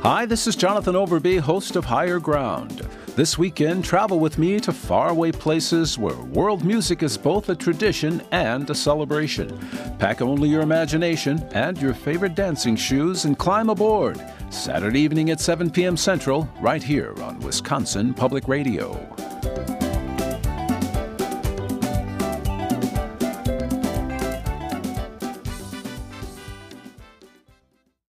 Hi, this is Jonathan Overby, host of Higher Ground. This weekend, travel with me to faraway places where world music is both a tradition and a celebration. Pack only your imagination and your favorite dancing shoes and climb aboard. Saturday evening at 7 p.m. Central, right here on Wisconsin Public Radio.